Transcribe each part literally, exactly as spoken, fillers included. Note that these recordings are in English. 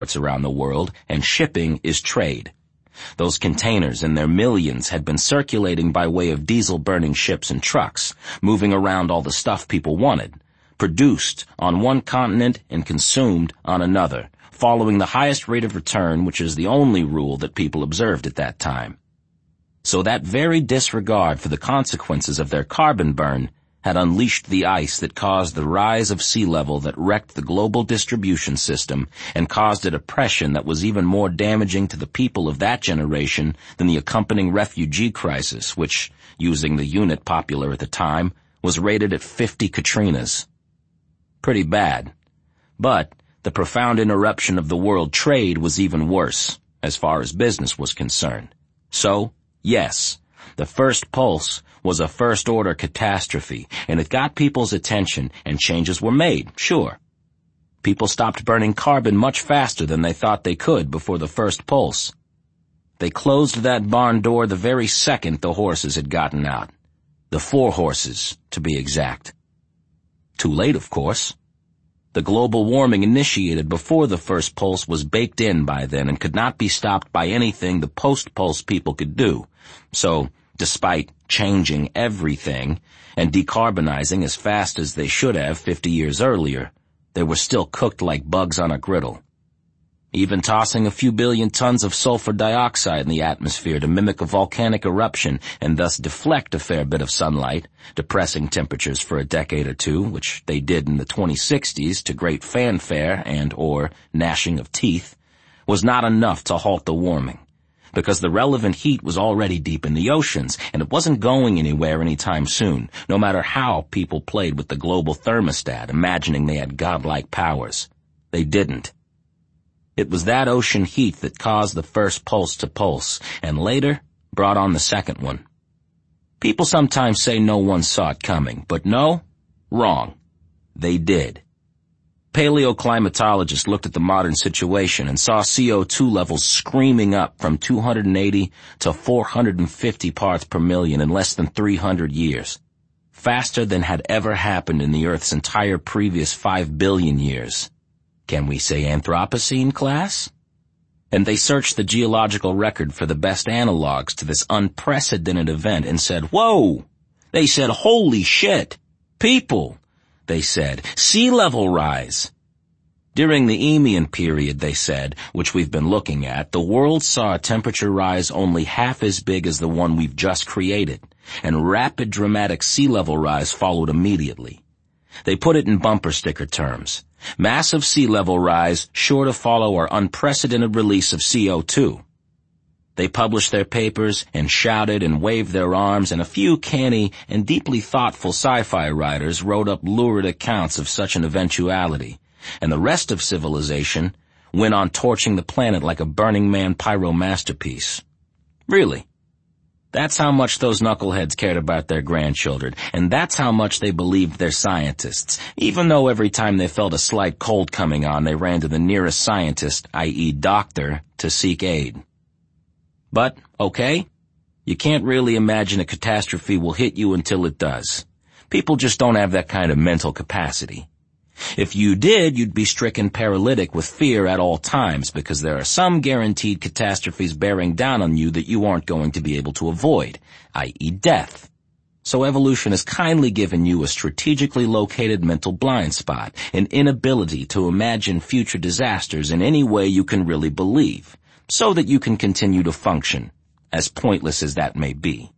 around the world, and shipping is trade. Those containers in their millions had been circulating by way of diesel-burning ships and trucks, moving around all the stuff people wanted, produced on one continent and consumed on another, following the highest rate of return, which is the only rule that people observed at that time. So that very disregard for the consequences of their carbon burn had unleashed the ice that caused the rise of sea level that wrecked the global distribution system and caused a depression that was even more damaging to the people of that generation than the accompanying refugee crisis, which, using the unit popular at the time, was rated at fifty Katrinas. Pretty bad. But the profound interruption of the world trade was even worse, as far as business was concerned. So, yes, the first pulse was a first-order catastrophe, and it got people's attention, and changes were made, sure. People stopped burning carbon much faster than they thought they could before the first pulse. They closed that barn door the very second the horses had gotten out. The four horses, to be exact. Too late, of course. The global warming initiated before the first pulse was baked in by then and could not be stopped by anything the post-pulse people could do. So, despite changing everything and decarbonizing as fast as they should have fifty years earlier, they were still cooked like bugs on a griddle. Even tossing a few billion tons of sulfur dioxide in the atmosphere to mimic a volcanic eruption and thus deflect a fair bit of sunlight, depressing temperatures for a decade or two, which they did in the twenty sixties to great fanfare and or gnashing of teeth, was not enough to halt the warming, because the relevant heat was already deep in the oceans, and it wasn't going anywhere anytime soon, no matter how people played with the global thermostat, imagining they had godlike powers. They didn't. It was that ocean heat that caused the first pulse to pulse, and later brought on the second one. People sometimes say no one saw it coming, but no, wrong. They did. Paleoclimatologists looked at the modern situation and saw C O two levels screaming up from two hundred eighty to four hundred fifty parts per million in less than three hundred years, faster than had ever happened in the Earth's entire previous five billion years. Can we say Anthropocene, class? And they searched the geological record for the best analogs to this unprecedented event and said, whoa! They said, holy shit! People! They said, sea level rise. During the Eemian period, they said, which we've been looking at, the world saw a temperature rise only half as big as the one we've just created, and rapid dramatic sea level rise followed immediately. They put it in bumper sticker terms. Massive sea level rise sure to follow our unprecedented release of C O two. They published their papers and shouted and waved their arms, and a few canny and deeply thoughtful sci-fi writers wrote up lurid accounts of such an eventuality, and the rest of civilization went on torching the planet like a Burning Man pyro masterpiece. Really. That's how much those knuckleheads cared about their grandchildren, and that's how much they believed their scientists, even though every time they felt a slight cold coming on, they ran to the nearest scientist, that is doctor, to seek aid. But, okay, you can't really imagine a catastrophe will hit you until it does. People just don't have that kind of mental capacity. If you did, you'd be stricken paralytic with fear at all times, because there are some guaranteed catastrophes bearing down on you that you aren't going to be able to avoid, that is death. So evolution has kindly given you a strategically located mental blind spot, an inability to imagine future disasters in any way you can really believe, so that you can continue to function, as pointless as that may be.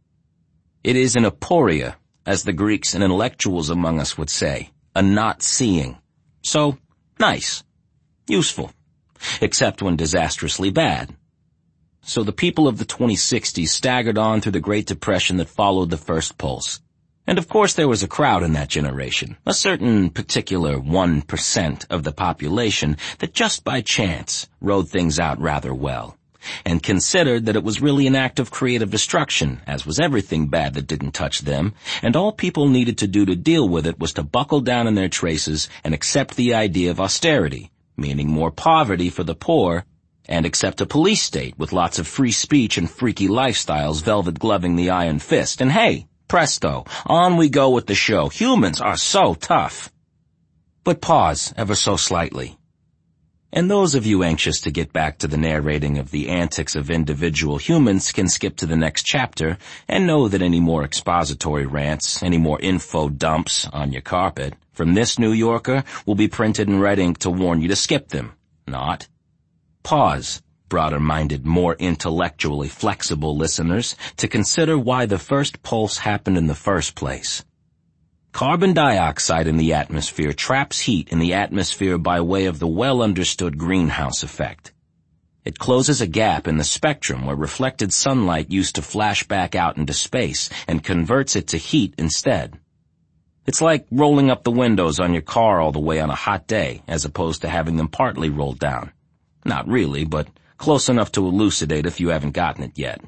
It is an aporia, as the Greeks and intellectuals among us would say, a not seeing. So, nice. Useful. Except when disastrously bad. So the people of the twenty sixties staggered on through the Great Depression that followed the first pulse. And of course there was a crowd in that generation, a certain particular one percent of the population that just by chance rode things out rather well, and considered that it was really an act of creative destruction, as was everything bad that didn't touch them, and all people needed to do to deal with it was to buckle down in their traces and accept the idea of austerity, meaning more poverty for the poor, and accept a police state with lots of free speech and freaky lifestyles velvet gloving the iron fist, and hey, presto, on we go with the show. Humans are so tough. But pause ever so slightly. And those of you anxious to get back to the narrating of the antics of individual humans can skip to the next chapter and know that any more expository rants, any more info dumps on your carpet from this New Yorker will be printed in red ink to warn you to skip them. Not. Pause, broader-minded, more intellectually flexible listeners, to consider why the first pulse happened in the first place. Carbon dioxide in the atmosphere traps heat in the atmosphere by way of the well-understood greenhouse effect. It closes a gap in the spectrum where reflected sunlight used to flash back out into space and converts it to heat instead. It's like rolling up the windows on your car all the way on a hot day as opposed to having them partly rolled down. Not really, but close enough to elucidate if you haven't gotten it yet.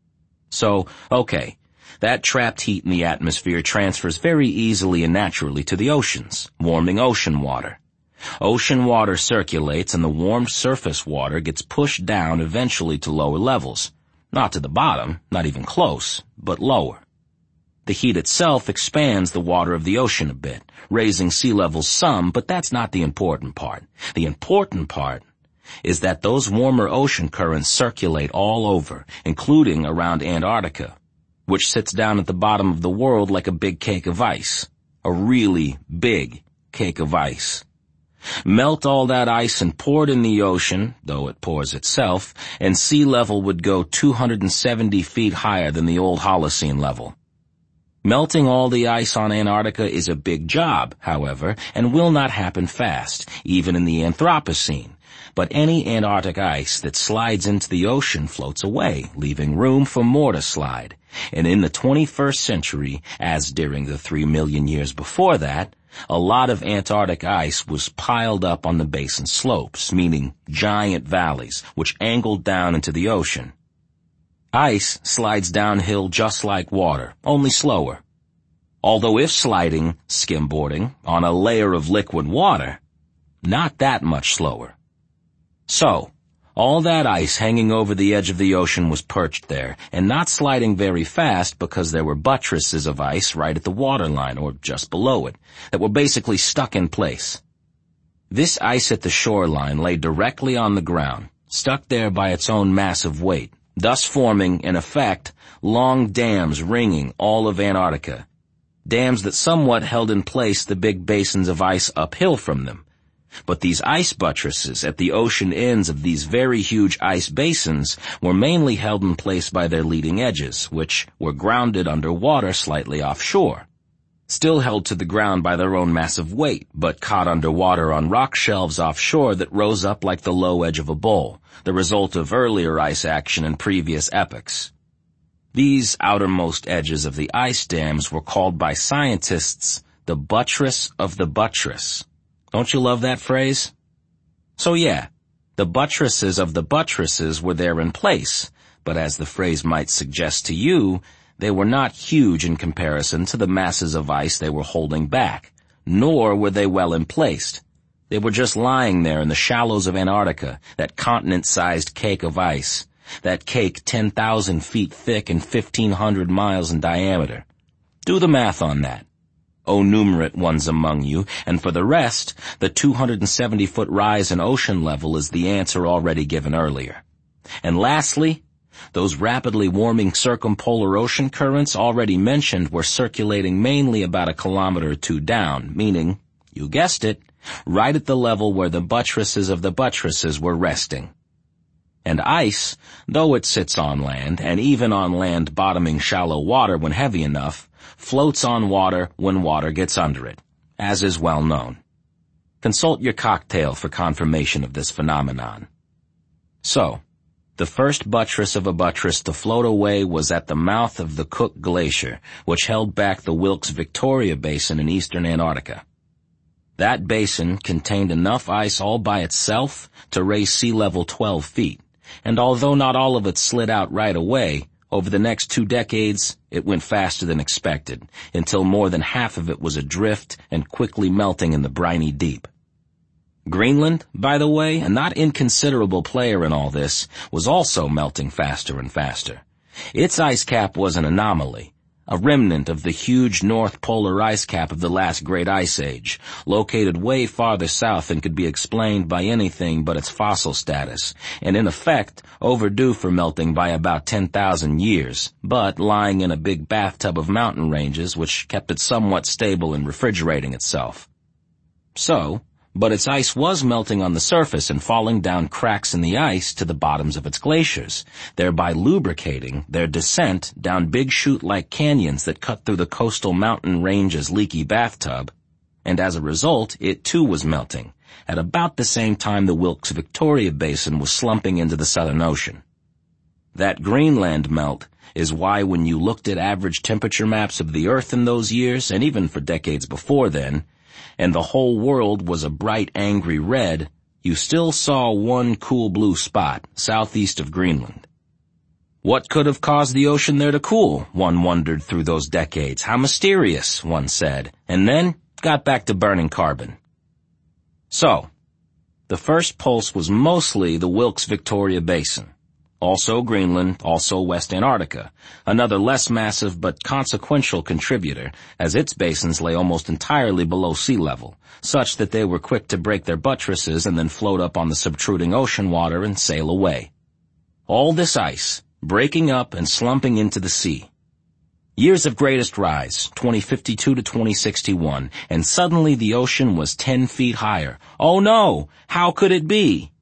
So, okay. That trapped heat in the atmosphere transfers very easily and naturally to the oceans, warming ocean water. Ocean water circulates and the warmed surface water gets pushed down eventually to lower levels. Not to the bottom, not even close, but lower. The heat itself expands the water of the ocean a bit, raising sea levels some, but that's not the important part. The important part is that those warmer ocean currents circulate all over, including around Antarctica, which sits down at the bottom of the world like a big cake of ice. A really big cake of ice. Melt all that ice and pour it in the ocean, though it pours itself, and sea level would go two hundred seventy feet higher than the old Holocene level. Melting all the ice on Antarctica is a big job, however, and will not happen fast, even in the Anthropocene. But any Antarctic ice that slides into the ocean floats away, leaving room for more to slide. And in the twenty-first century, as during the three million years before that, a lot of Antarctic ice was piled up on the basin slopes, meaning giant valleys, which angled down into the ocean. Ice slides downhill just like water, only slower. Although if sliding, skimboarding, on a layer of liquid water, not that much slower. So, all that ice hanging over the edge of the ocean was perched there, and not sliding very fast because there were buttresses of ice right at the waterline, or just below it, that were basically stuck in place. This ice at the shoreline lay directly on the ground, stuck there by its own massive weight, thus forming, in effect, long dams ringing all of Antarctica, dams that somewhat held in place the big basins of ice uphill from them. But these ice buttresses at the ocean ends of these very huge ice basins were mainly held in place by their leading edges, which were grounded under water slightly offshore. Still held to the ground by their own massive weight, but caught under water on rock shelves offshore that rose up like the low edge of a bowl, the result of earlier ice action in previous epochs. These outermost edges of the ice dams were called by scientists the buttress of the buttress. Don't you love that phrase? So yeah, the buttresses of the buttresses were there in place, but as the phrase might suggest to you, they were not huge in comparison to the masses of ice they were holding back, nor were they well emplaced. They were just lying there in the shallows of Antarctica, that continent-sized cake of ice, that cake ten thousand feet thick and fifteen hundred miles in diameter. Do the math on that. O numerate ones among you, and for the rest, the two hundred seventy foot rise in ocean level is the answer already given earlier. And lastly, those rapidly warming circumpolar ocean currents already mentioned were circulating mainly about a kilometer or two down, meaning, you guessed it, right at the level where the buttresses of the buttresses were resting. And ice, though it sits on land, and even on land bottoming shallow water when heavy enough, floats on water when water gets under it, as is well known. Consult your cocktail for confirmation of this phenomenon. So, the first buttress of a buttress to float away was at the mouth of the Cook Glacier, which held back the Wilkes-Victoria Basin in eastern Antarctica. That basin contained enough ice all by itself to raise sea level twelve feet, and although not all of it slid out right away, over the next two decades, it went faster than expected, until more than half of it was adrift and quickly melting in the briny deep. Greenland, by the way, a not inconsiderable player in all this, was also melting faster and faster. Its ice cap was an anomaly, a remnant of the huge North Polar ice cap of the last Great Ice Age, located way farther south than could be explained by anything but its fossil status, and in effect overdue for melting by about ten thousand years, but lying in a big bathtub of mountain ranges which kept it somewhat stable and refrigerating itself. So, but its ice was melting on the surface and falling down cracks in the ice to the bottoms of its glaciers, thereby lubricating their descent down big chute-like canyons that cut through the coastal mountain range's leaky bathtub, and as a result, it too was melting, at about the same time the Wilkes-Victoria Basin was slumping into the Southern Ocean. That Greenland melt is why when you looked at average temperature maps of the Earth in those years, and even for decades before then, and the whole world was a bright, angry red, you still saw one cool blue spot, southeast of Greenland. What could have caused the ocean there to cool, one wondered through those decades. How mysterious, one said, and then got back to burning carbon. So, the first pulse was mostly the Wilkes-Victoria Basin. Also Greenland, also West Antarctica, another less massive but consequential contributor, as its basins lay almost entirely below sea level, such that they were quick to break their buttresses and then float up on the subtruding ocean water and sail away. All this ice, breaking up and slumping into the sea. Years of greatest rise, twenty fifty-two to twenty sixty-one, and suddenly the ocean was ten feet higher. Oh no! How could it be?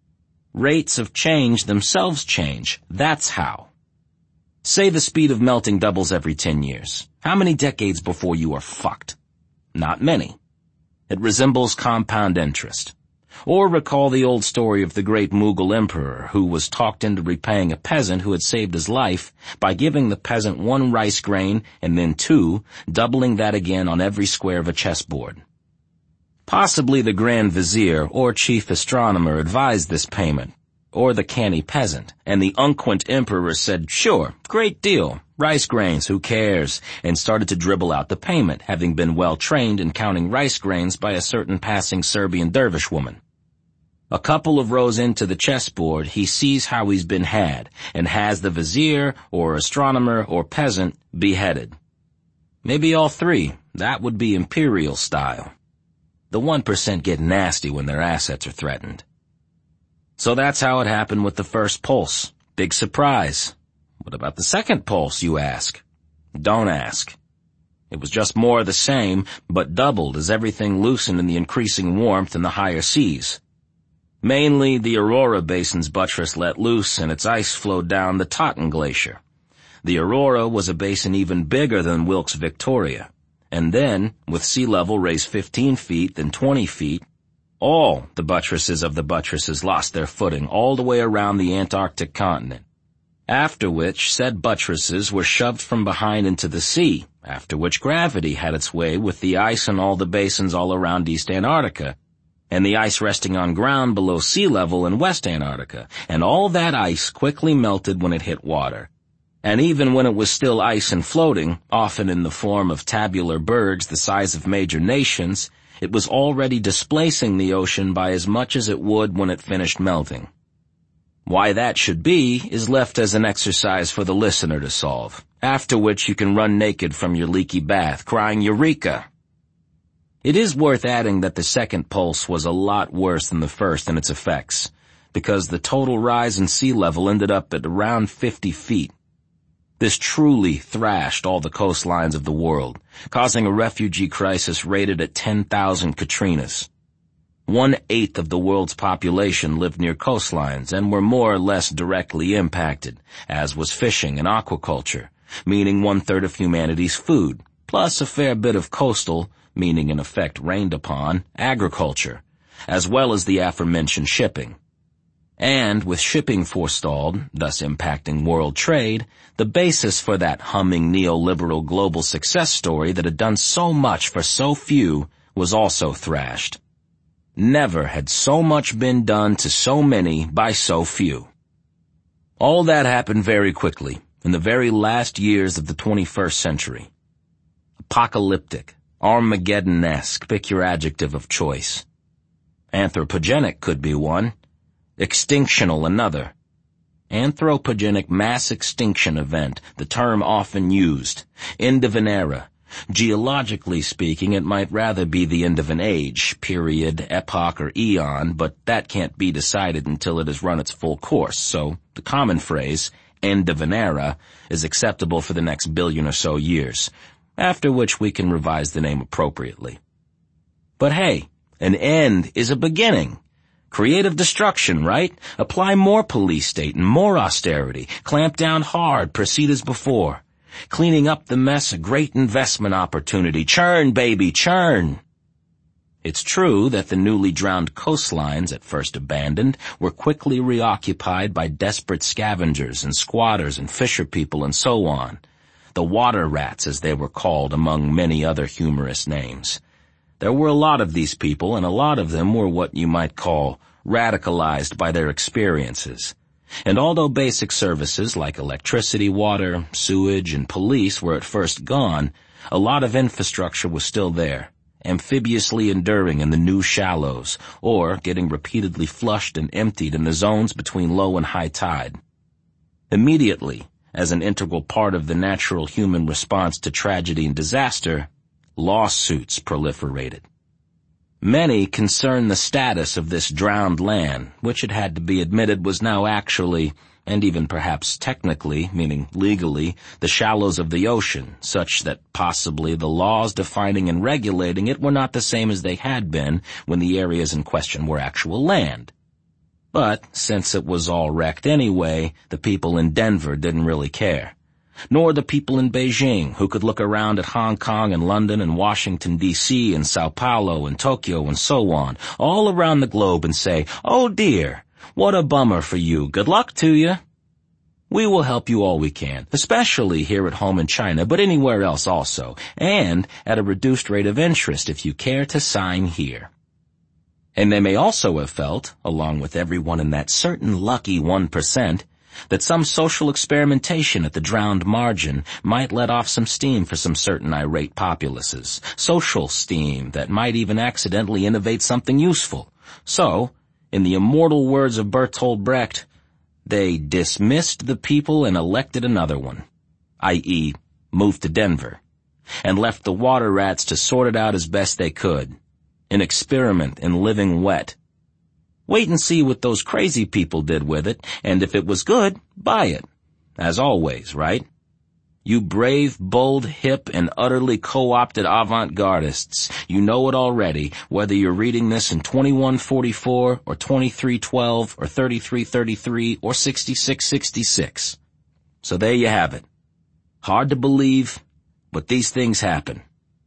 Rates of change themselves change. That's how. Say the speed of melting doubles every ten years. How many decades before you are fucked? Not many. It resembles compound interest. Or recall the old story of the great Mughal emperor who was talked into repaying a peasant who had saved his life by giving the peasant one rice grain and then two, doubling that again on every square of a chessboard. Possibly the Grand Vizier or chief astronomer advised this payment, or the canny peasant, and the unquant emperor said, sure, great deal, rice grains, who cares, and started to dribble out the payment, having been well trained in counting rice grains by a certain passing Serbian dervish woman. A couple of rows into the chessboard, he sees how he's been had, and has the vizier, or astronomer, or peasant beheaded. Maybe all three. That would be imperial style. The one percent get nasty when their assets are threatened. So that's how it happened with the first pulse. Big surprise. What about the second pulse, you ask? Don't ask. It was just more of the same, but doubled as everything loosened in the increasing warmth in the higher seas. Mainly, the Aurora Basin's buttress let loose and its ice flowed down the Totten Glacier. The Aurora was a basin even bigger than Wilkes-Victoria. And then, with sea level raised fifteen feet, then twenty feet, all the buttresses of the buttresses lost their footing all the way around the Antarctic continent. After which, said buttresses were shoved from behind into the sea, after which gravity had its way with the ice in all the basins all around East Antarctica, and the ice resting on ground below sea level in West Antarctica, and all that ice quickly melted when it hit water. And even when it was still ice and floating, often in the form of tabular bergs the size of major nations, it was already displacing the ocean by as much as it would when it finished melting. Why that should be is left as an exercise for the listener to solve, after which you can run naked from your leaky bath, crying Eureka! It is worth adding that the second pulse was a lot worse than the first in its effects, because the total rise in sea level ended up at around fifty feet. This truly thrashed all the coastlines of the world, causing a refugee crisis rated at ten thousand Katrinas. One-eighth of the world's population lived near coastlines and were more or less directly impacted, as was fishing and aquaculture, meaning one-third of humanity's food, plus a fair bit of coastal, meaning in effect rained upon, agriculture, as well as the aforementioned shipping. And with shipping forestalled, thus impacting world trade, the basis for that humming neoliberal global success story that had done so much for so few was also thrashed. Never had so much been done to so many by so few. All that happened very quickly, in the very last years of the twenty-first century. Apocalyptic, Armageddon-esque, pick your adjective of choice. Anthropogenic could be one. Extinctional another. Anthropogenic mass extinction event, the term often used. End of an era. Geologically speaking, it might rather be the end of an age, period, epoch, or eon, but that can't be decided until it has run its full course, so the common phrase, end of an era, is acceptable for the next billion or so years, after which we can revise the name appropriately. But hey, an end is a beginning. Creative destruction, right? Apply more police state and more austerity. Clamp down hard, proceed as before. Cleaning up the mess, a great investment opportunity. Churn, baby, churn. It's true that the newly drowned coastlines, at first abandoned, were quickly reoccupied by desperate scavengers and squatters and fisher people and so on. The water rats, as they were called, among many other humorous names. There were a lot of these people, and a lot of them were what you might call radicalized by their experiences. And although basic services like electricity, water, sewage, and police were at first gone, a lot of infrastructure was still there, amphibiously enduring in the new shallows, or getting repeatedly flushed and emptied in the zones between low and high tide. Immediately, as an integral part of the natural human response to tragedy and disaster, lawsuits proliferated. Many concern the status of this drowned land, which it had to be admitted was now actually, and even perhaps technically, meaning legally, the shallows of the ocean, such that possibly the laws defining and regulating it were not the same as they had been when the areas in question were actual land. But since it was all wrecked anyway, the people in Denver didn't really care. Nor the people in Beijing, who could look around at Hong Kong and London and Washington, D C and Sao Paulo and Tokyo and so on, all around the globe and say, "Oh dear, what a bummer for you. Good luck to you." We will help you all we can, especially here at home in China, but anywhere else also, and at a reduced rate of interest if you care to sign here. And they may also have felt, along with everyone in that certain lucky one percent, that some social experimentation at the drowned margin might let off some steam for some certain irate populaces, social steam that might even accidentally innovate something useful. So, in the immortal words of Bertolt Brecht, they dismissed the people and elected another one, that is, moved to Denver, and left the water rats to sort it out as best they could. An experiment in living wet. Wait and see what those crazy people did with it, and if it was good, buy it. As always, right? You brave, bold, hip, and utterly co-opted avant-gardists, you know it already, whether you're reading this in twenty-one forty-four, or twenty-three twelve, or thirty-three thirty-three, or sixty-six sixty-six. So there you have it. Hard to believe, but these things happen.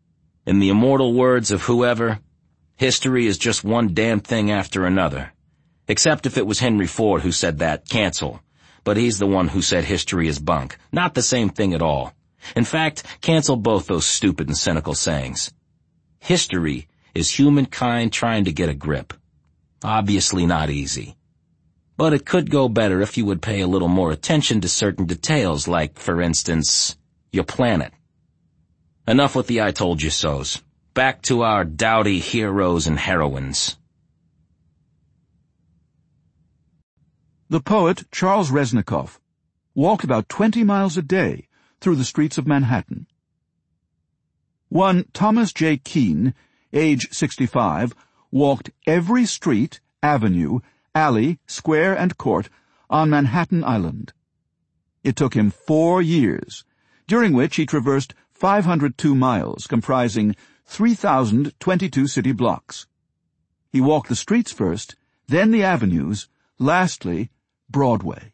In the immortal words of whoever, history is just one damn thing after another. Except if it was Henry Ford who said that, cancel. But he's the one who said history is bunk. Not the same thing at all. In fact, cancel both those stupid and cynical sayings. History is humankind trying to get a grip. Obviously not easy. But it could go better if you would pay a little more attention to certain details like, for instance, your planet. Enough with the I told you so's. Back to our dowdy heroes and heroines. The poet Charles Reznikoff walked about twenty miles a day through the streets of Manhattan. One Thomas J. Keene, age sixty-five, walked every street, avenue, alley, square, and court on Manhattan Island. It took him four years, during which he traversed five hundred two miles, comprising three thousand twenty-two city blocks. He walked the streets first, then the avenues, lastly, Broadway.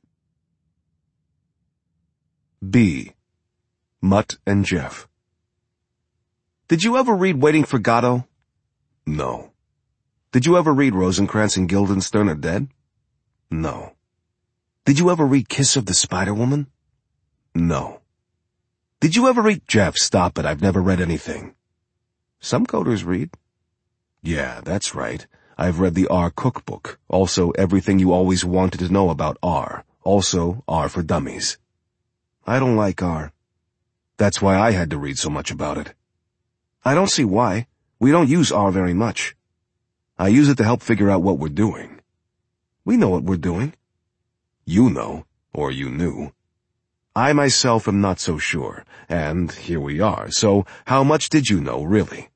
B. Mutt and Jeff. Did you ever read Waiting for Godot? No. Did you ever read Rosencrantz and Guildenstern Are Dead? No. Did you ever read Kiss of the Spider-Woman? No. Did you ever read Jeff, stop it, I've never read anything. Some coders read. Yeah, that's right. I've read the R cookbook, also Everything You Always Wanted to Know About R, also R for Dummies. I don't like R. That's why I had to read so much about it. I don't see why. We don't use R very much. I use it to help figure out what we're doing. We know what we're doing. You know. or you knew. I myself am not so sure, and here we are, so how much did you know, really?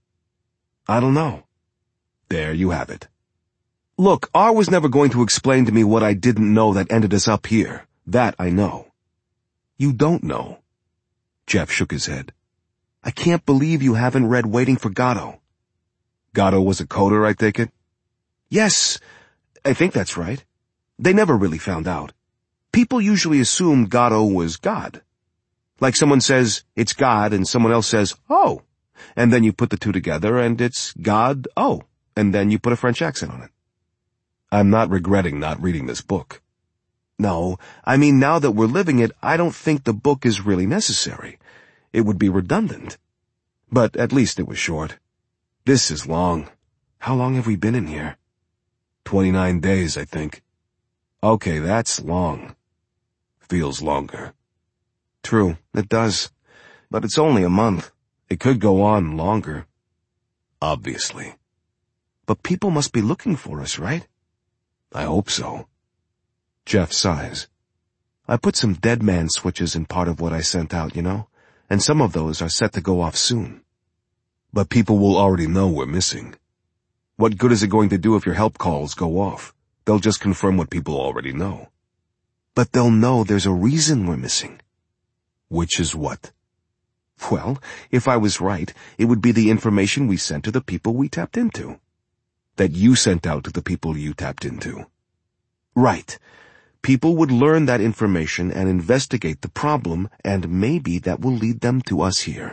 I don't know. There you have it. Look, R was never going to explain to me what I didn't know that ended us up here. That I know. You don't know. Jeff shook his head. I can't believe you haven't read Waiting for Godot. Godot was a coder, I take it? Yes, I think that's right. They never really found out. People usually assume Godot was God. Like someone says, it's God, and someone else says, oh. And then you put the two together, and it's God, oh. And then you put a French accent on it. I'm not regretting not reading this book. No, I mean now that we're living it, I don't think the book is really necessary. It would be redundant. But at least it was short. This is long. How long have we been in here? Twenty-nine days, I think. Okay, that's long. Feels longer. True, it does. But it's only a month. It could go on longer. Obviously. But people must be looking for us, right? I hope so. Jeff sighs. I put some dead man switches in part of what I sent out, you know, and some of those are set to go off soon. But people will already know we're missing. What good is it going to do if your help calls go off? They'll just confirm what people already know. But they'll know there's a reason we're missing. Which is what? Well, if I was right, it would be the information we sent to the people we tapped into. That you sent out to the people you tapped into. Right. People would learn that information and investigate the problem, and maybe that will lead them to us here.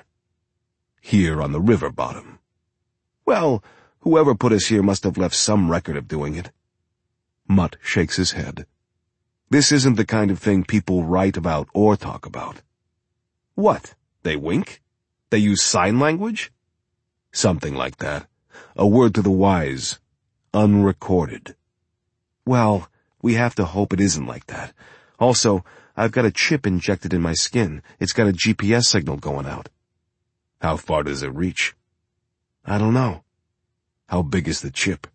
Here on the river bottom. Well, whoever put us here must have left some record of doing it. Mutt shakes his head. This isn't the kind of thing people write about or talk about. What? They wink? They use sign language? Something like that. A word to the wise. Unrecorded. Well, we have to hope it isn't like that. Also, I've got a chip injected in my skin. It's got a G P S signal going out. How far does it reach? I don't know. How big is the chip?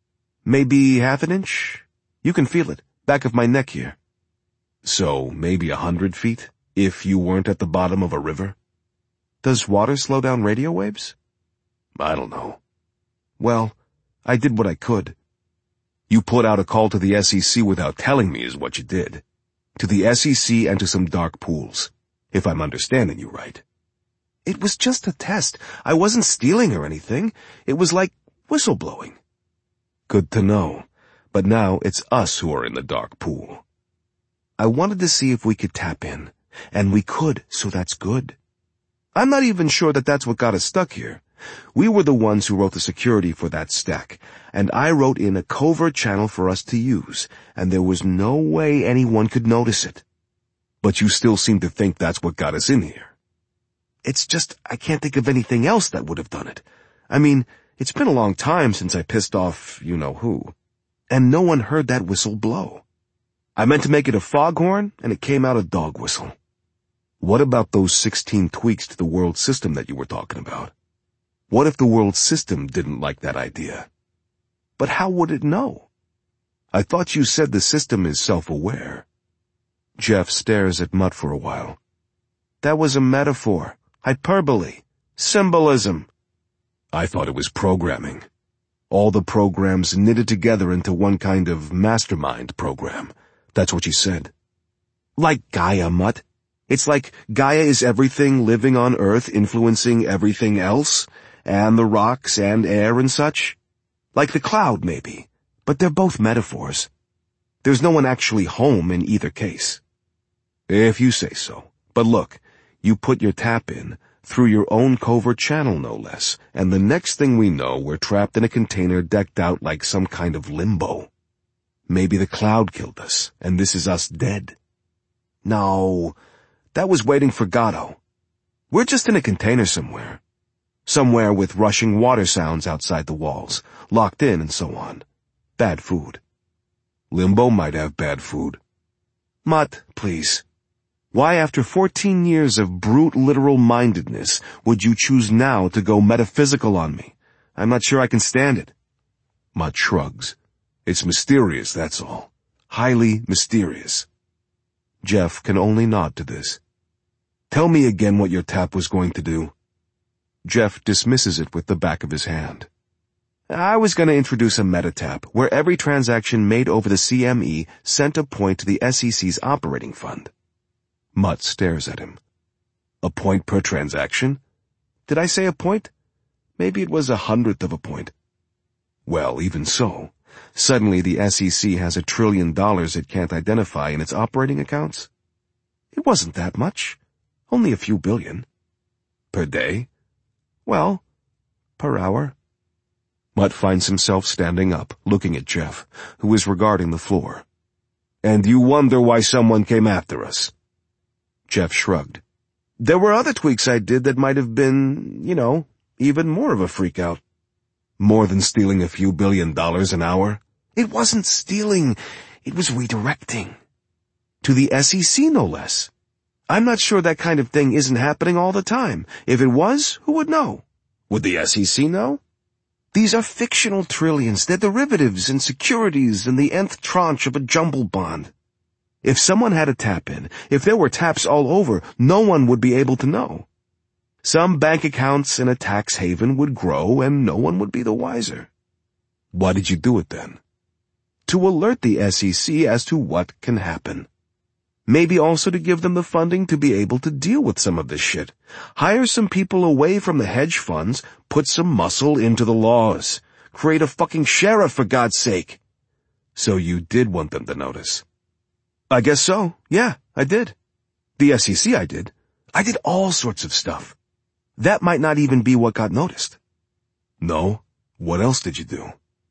Maybe half an inch? You can feel it, back of my neck here. So, maybe a hundred feet, if you weren't at the bottom of a river? Does water slow down radio waves? I don't know. Well, I did what I could. You put out a call to the S E C without telling me is what you did. To the S E C and to some dark pools, if I'm understanding you right. It was just a test. I wasn't stealing or anything. It was like whistleblowing. Good to know. But now it's us who are in the dark pool. I wanted to see if we could tap in. And we could, so that's good. I'm not even sure that that's what got us stuck here. We were the ones who wrote the security for that stack, and I wrote in a covert channel for us to use, and there was no way anyone could notice it. But you still seem to think that's what got us in here. It's just I can't think of anything else that would have done it. I mean, it's been a long time since I pissed off you-know-who, and no one heard that whistle blow. I meant to make it a foghorn, and it came out a dog whistle. What about those sixteen tweaks to the world system that you were talking about? What if the world system didn't like that idea? But how would it know? I thought you said the system is self-aware. Jeff stares at Mutt for a while. That was a metaphor, hyperbole, symbolism. I thought it was programming. All the programs knitted together into one kind of mastermind program. That's what you said. Like Gaia, Mutt. It's like Gaia is everything living on Earth influencing everything else, and the rocks and air and such. Like the cloud, maybe, but they're both metaphors. There's no one actually home in either case. If you say so. But look, you put your tap in, through your own covert channel no less, and the next thing we know we're trapped in a container decked out like some kind of limbo. Maybe the cloud killed us, and this is us dead. No, that was Waiting for Godot. We're just in a container somewhere. Somewhere with rushing water sounds outside the walls, locked in and so on. Bad food. Limbo might have bad food. Mutt, please. Why after fourteen years of brute literal-mindedness would you choose now to go metaphysical on me? I'm not sure I can stand it. Mutt shrugs. It's mysterious, that's all. Highly mysterious. Jeff can only nod to this. Tell me again what your tap was going to do. Jeff dismisses it with the back of his hand. I was going to introduce a metatap where every transaction made over the C M E sent a point to the S E C's operating fund. Mutt stares at him. A point per transaction? Did I say a point? Maybe it was a hundredth of a point. Well, even so, suddenly the S E C has a trillion dollars it can't identify in its operating accounts. It wasn't that much. Only a few billion. Per day? Well, per hour. Mutt finds himself standing up, looking at Jeff, who is regarding the floor. And you wonder why someone came after us? Jeff shrugged. There were other tweaks I did that might have been, you know, even more of a freakout. More than stealing a few billion dollars an hour? It wasn't stealing, it was redirecting. To the S E C, no less. I'm not sure that kind of thing isn't happening all the time. If it was, who would know? Would the S E C know? These are fictional trillions. They're derivatives and securities and the nth tranche of a jumble bond. If someone had a tap-in, if there were taps all over, no one would be able to know. Some bank accounts in a tax haven would grow and no one would be the wiser. Why did you do it then? To alert the S E C as to what can happen. Maybe also to give them the funding to be able to deal with some of this shit. Hire some people away from the hedge funds, put some muscle into the laws. Create a fucking sheriff, for God's sake. So you did want them to notice. I guess so. Yeah, I did. The S E C I did. I did all sorts of stuff. That might not even be what got noticed. No? What else did you do?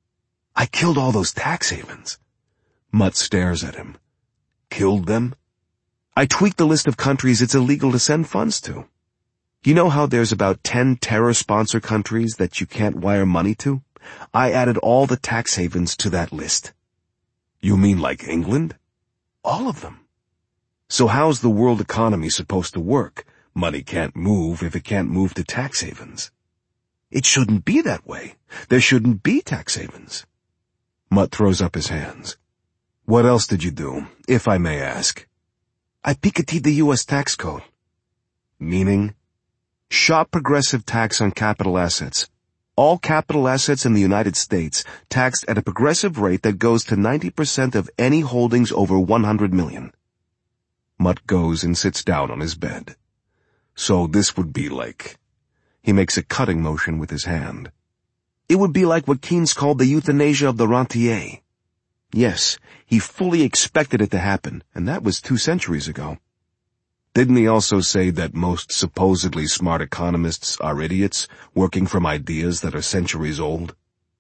I killed all those tax havens. Mutt stares at him. Killed them? I tweaked the list of countries it's illegal to send funds to. You know how there's about ten terror-sponsor countries that you can't wire money to? I added all the tax havens to that list. You mean like England? All of them. So how's the world economy supposed to work? Money can't move if it can't move to tax havens. It shouldn't be that way. There shouldn't be tax havens. Mutt throws up his hands. What else did you do, if I may ask? I Piketed the U S tax code. Meaning? Shot progressive tax on capital assets. All capital assets in the United States taxed at a progressive rate that goes to ninety percent of any holdings over one hundred million. Mutt goes and sits down on his bed. So this would be like... He makes a cutting motion with his hand. It would be like what Keynes called the euthanasia of the rentier. Yes, he fully expected it to happen, and that was two centuries ago. Didn't he also say that most supposedly smart economists are idiots, working from ideas that are centuries old?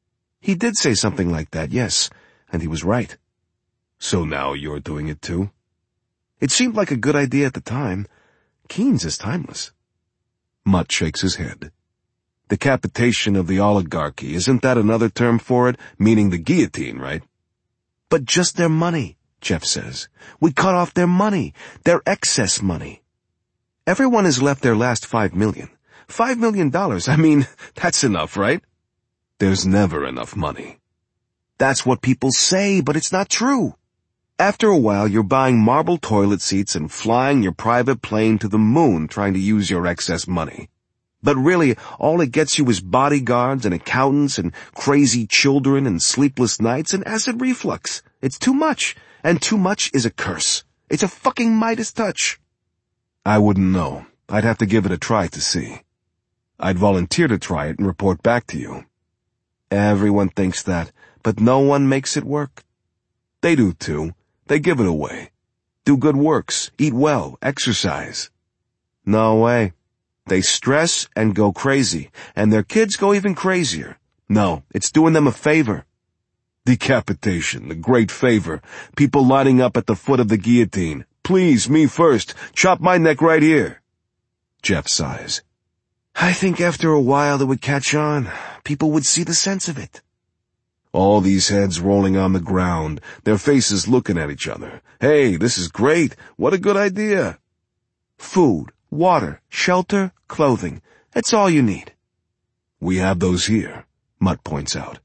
He did say something like that, yes, and he was right. So now you're doing it too? It seemed like a good idea at the time. Keynes is timeless. Mutt shakes his head. Decapitation of the oligarchy, isn't that another term for it? Meaning the guillotine, right? But just their money, Jeff says. We cut off their money, their excess money. Everyone has left their last five million. Five million dollars, I mean, that's enough, right? There's never enough money. That's what people say, but it's not true. After a while, you're buying marble toilet seats and flying your private plane to the moon trying to use your excess money. But really, all it gets you is bodyguards and accountants and crazy children and sleepless nights and acid reflux. It's too much, and too much is a curse. It's a fucking Midas touch. I wouldn't know. I'd have to give it a try to see. I'd volunteer to try it and report back to you. Everyone thinks that, but no one makes it work. They do too. They give it away. Do good works, eat well, exercise. No way. They stress and go crazy, and their kids go even crazier. No, it's doing them a favor. Decapitation, the great favor. People lining up at the foot of the guillotine. Please, me first. Chop my neck right here. Jeff sighs. I think after a while it would catch on. People would see the sense of it. All these heads rolling on the ground, their faces looking at each other. Hey, this is great. What a good idea. Food, water, shelter, clothing. That's all you need. We have those here, Mutt points out.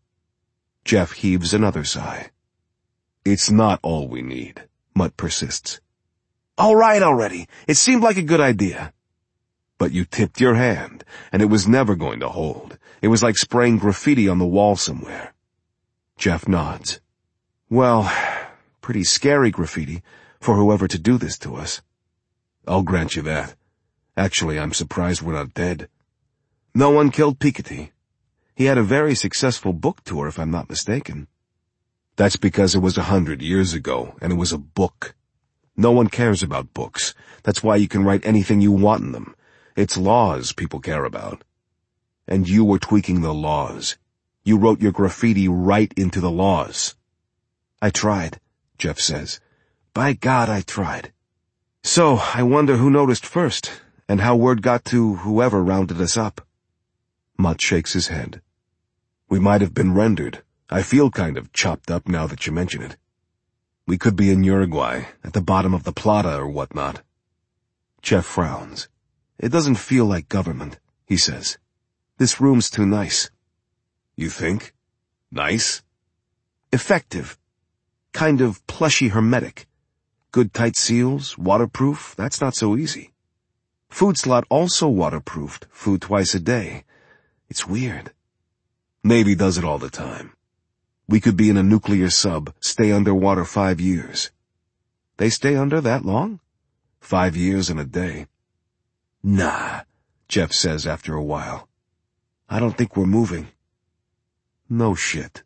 Jeff heaves another sigh. It's not all we need, Mutt persists. All right already. It seemed like a good idea. But you tipped your hand, and it was never going to hold. It was like spraying graffiti on the wall somewhere. Jeff nods. Well, pretty scary graffiti for whoever to do this to us. I'll grant you that. Actually, I'm surprised we're not dead. No one killed Piketty. He had a very successful book tour, if I'm not mistaken. That's because it was a hundred years ago, and it was a book. No one cares about books. That's why you can write anything you want in them. It's laws people care about. And you were tweaking the laws. You wrote your graffiti right into the laws. I tried, Jeff says. By God, I tried. So, I wonder who noticed first, and how word got to whoever rounded us up. Mutt shakes his head. We might have been rendered. I feel kind of chopped up now that you mention it. We could be in Uruguay, at the bottom of the Plata or whatnot. Jeff frowns. It doesn't feel like government, he says. This room's too nice. You think? Nice? Effective. Kind of plushy hermetic. Good tight seals, waterproof, that's not so easy. Food slot also waterproofed, food twice a day. It's weird. Navy does it all the time. We could be in a nuclear sub, stay underwater five years. They stay under that long? Five years and a day. Nah, Jeff says after a while. I don't think we're moving. No shit.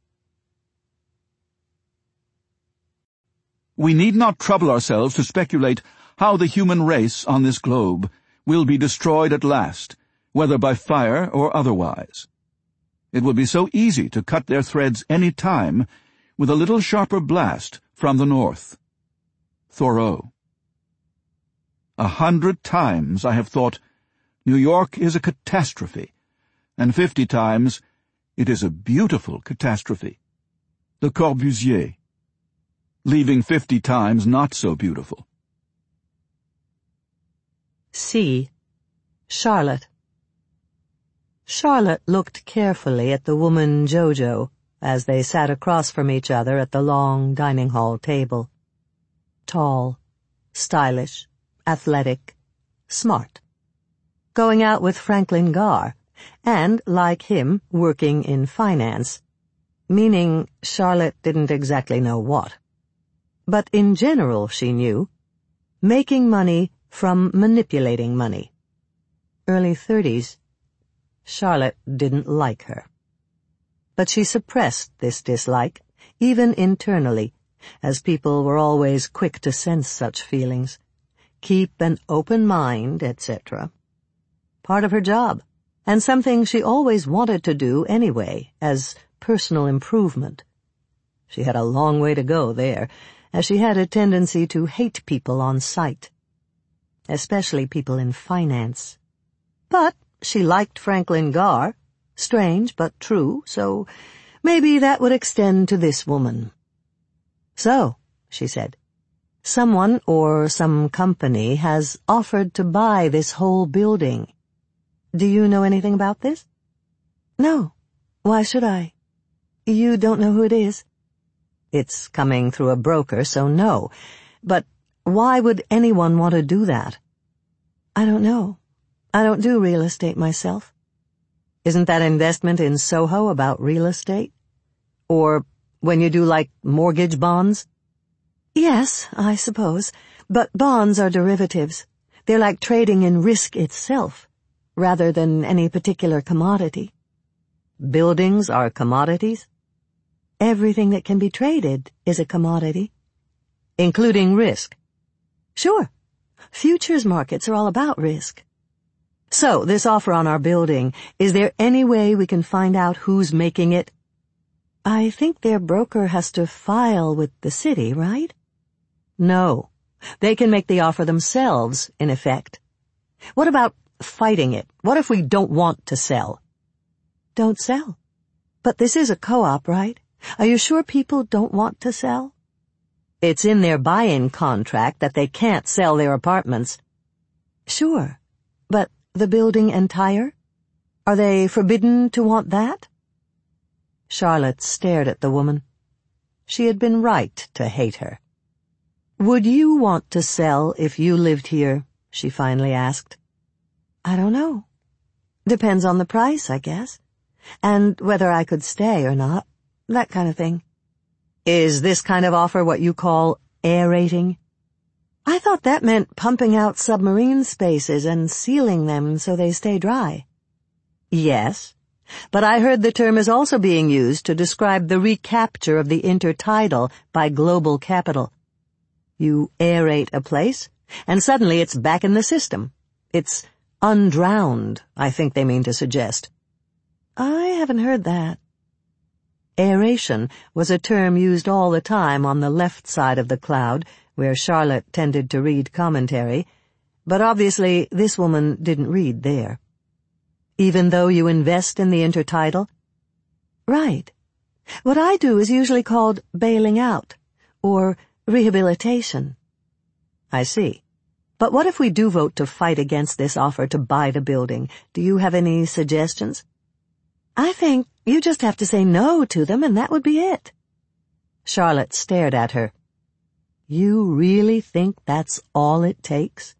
We need not trouble ourselves to speculate how the human race on this globe will be destroyed at last, whether by fire or otherwise. It will be so easy to cut their threads any time with a little sharper blast from the north. Thoreau. A hundred times I have thought, New York is a catastrophe, and fifty times, it is a beautiful catastrophe. Le Corbusier. Leaving fifty times not so beautiful. C. Charlotte. Charlotte looked carefully at the woman Jojo as they sat across from each other at the long dining hall table. Tall, stylish, athletic, smart. Going out with Franklin Garr, and, like him, working in finance, meaning Charlotte didn't exactly know what. But in general, she knew, making money from manipulating money. Early thirties, Charlotte didn't like her. But she suppressed this dislike, even internally, as people were always quick to sense such feelings. Keep an open mind, et cetera. Part of her job, and something she always wanted to do anyway, as personal improvement. She had a long way to go there, as she had a tendency to hate people on sight, especially people in finance. But she liked Franklin Garr, strange but true, so maybe that would extend to this woman. So, she said, someone or some company has offered to buy this whole building. Do you know anything about this? No. Why should I? You don't know who it is? It's coming through a broker, so no. But why would anyone want to do that? I don't know. I don't do real estate myself. Isn't that investment in Soho about real estate? Or when you do, like, mortgage bonds? Yes, I suppose. But bonds are derivatives. They're like trading in risk itself, rather than any particular commodity. Buildings are commodities. Everything that can be traded is a commodity, including risk. Sure, futures markets are all about risk. So, this offer on our building, is there any way we can find out who's making it? I think their broker has to file with the city, right? No, they can make the offer themselves, in effect. What about fighting it? What if we don't want to sell? Don't sell. But this is a co-op, right? Are you sure people don't want to sell? It's in their buy-in contract that they can't sell their apartments. Sure, but the building entire? Are they forbidden to want that? Charlotte stared at the woman. She had been right to hate her. "Would you want to sell if you lived here?" she finally asked. "I don't know. Depends on the price, I guess. And whether I could stay or not. That kind of thing." "Is this kind of offer what you call aerating?" "I thought that meant pumping out submarine spaces and sealing them so they stay dry." "Yes, but I heard the term is also being used to describe the recapture of the intertidal by global capital. You aerate a place, and suddenly it's back in the system. It's undrowned, I think they mean to suggest." "I haven't heard that." Aeration was a term used all the time on the left side of the cloud, where Charlotte tended to read commentary, but obviously this woman didn't read there. "Even though you invest in the intertidal?" "Right. What I do is usually called bailing out, or rehabilitation." "I see. But what if we do vote to fight against this offer to buy the building? Do you have any suggestions?" "I think you just have to say no to them, and that would be it." Charlotte stared at her. "You really think that's all it takes?"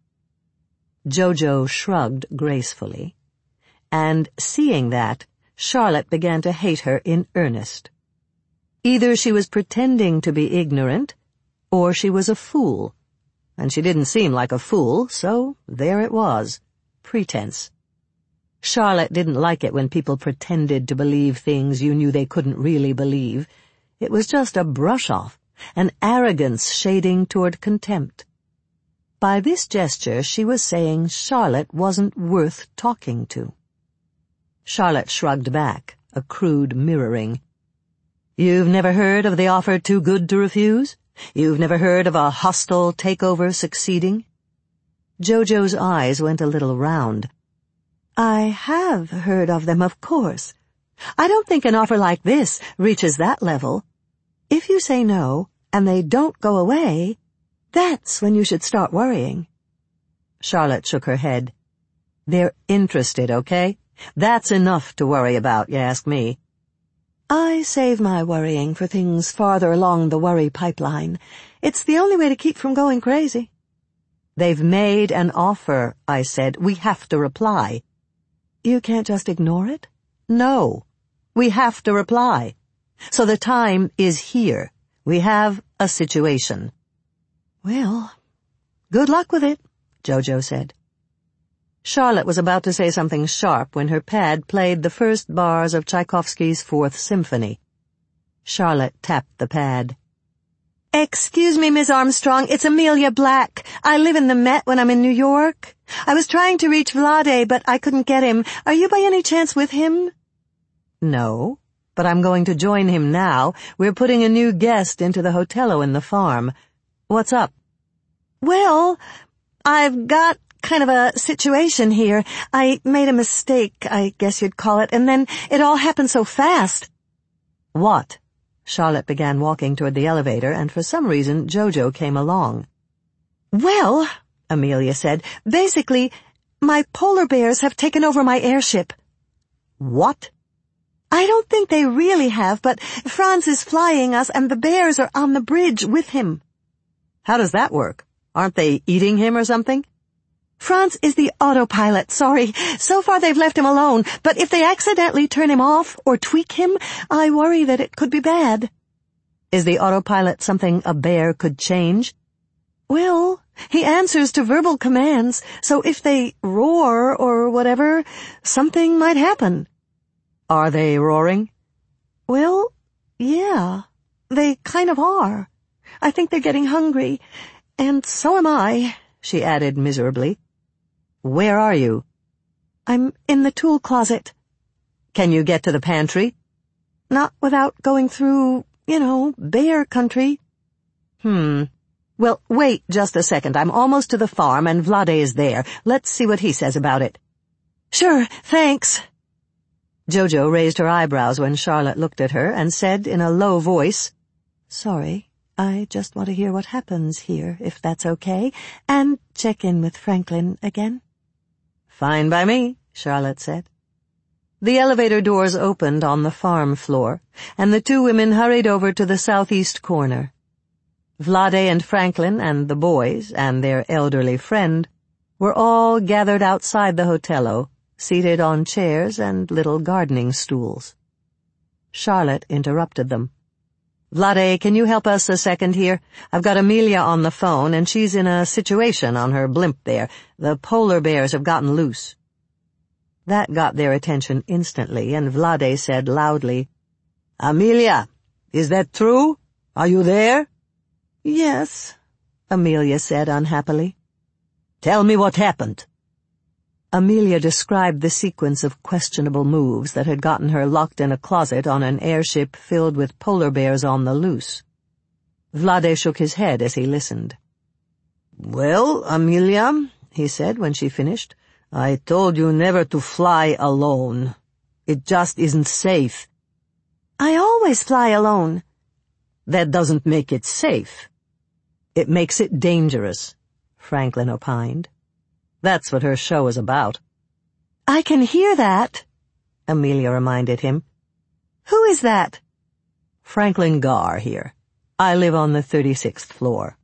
Jojo shrugged gracefully, and seeing that, Charlotte began to hate her in earnest. Either she was pretending to be ignorant, or she was a fool, and she didn't seem like a fool, so there it was, pretense. Charlotte didn't like it when people pretended to believe things you knew they couldn't really believe. It was just a brush-off, an arrogance shading toward contempt. By this gesture, she was saying Charlotte wasn't worth talking to. Charlotte shrugged back, a crude mirroring. "You've never heard of the offer too good to refuse? You've never heard of a hostile takeover succeeding?" Jojo's eyes went a little round. "I have heard of them, of course. I don't think an offer like this reaches that level. If you say no, and they don't go away, that's when you should start worrying." Charlotte shook her head. "They're interested, okay? That's enough to worry about, you ask me." "I save my worrying for things farther along the worry pipeline. It's the only way to keep from going crazy." "They've made an offer," I said. "We have to reply." "You can't just ignore it?" "No. We have to reply. So the time is here. We have a situation." "Well, good luck with it," Jojo said. Charlotte was about to say something sharp when her pad played the first bars of Tchaikovsky's Fourth Symphony. Charlotte tapped the pad. "Excuse me, Miss Armstrong, it's Amelia Black. I live in the Met when I'm in New York. I was trying to reach Vlade, but I couldn't get him. Are you by any chance with him?" "No, but I'm going to join him now. We're putting a new guest into the hotello in the farm. What's up?" "Well, I've got kind of a situation here. I made a mistake, I guess you'd call it, and then it all happened so fast." "What?" Charlotte began walking toward the elevator, and for some reason Jojo came along. "Well," Amelia said, "basically, my polar bears have taken over my airship." "What?" "I don't think they really have, but Franz is flying us, and the bears are on the bridge with him." "How does that work? Aren't they eating him or something?" "Franz is the autopilot, sorry. So far they've left him alone, but if they accidentally turn him off or tweak him, I worry that it could be bad." "Is the autopilot something a bear could change?" "Well, he answers to verbal commands, so if they roar or whatever, something might happen." "Are they roaring?" "Well, yeah, they kind of are. I think they're getting hungry, and so am I," she added miserably. "Where are you?" "I'm in the tool closet." "Can you get to the pantry?" "Not without going through, you know, bear country." Hmm. "Well, wait just a second. I'm almost to the farm, and Vlade is there. Let's see what he says about it." "Sure, thanks." Jojo raised her eyebrows when Charlotte looked at her and said in a low voice, "Sorry, I just want to hear what happens here, if that's okay, and check in with Franklin again." "Fine by me," Charlotte said. The elevator doors opened on the farm floor, and the two women hurried over to the southeast corner. Vlade and Franklin and the boys and their elderly friend were all gathered outside the hotello, seated on chairs and little gardening stools. Charlotte interrupted them. "Vlade, can you help us a second here? I've got Amelia on the phone, and she's in a situation on her blimp there. The polar bears have gotten loose." That got their attention instantly, and Vlade said loudly, "Amelia, is that true? Are you there?" "Yes," Amelia said unhappily. "Tell me what happened." Amelia described the sequence of questionable moves that had gotten her locked in a closet on an airship filled with polar bears on the loose. Vlade shook his head as he listened. "Well, Amelia," he said when she finished, "I told you never to fly alone. It just isn't safe." "I always fly alone." "That doesn't make it safe." "It makes it dangerous," Franklin opined. "That's what her show is about." "I can hear that," Amelia reminded him. "Who is that?" "Franklin Garr here. I live on the thirty-sixth floor."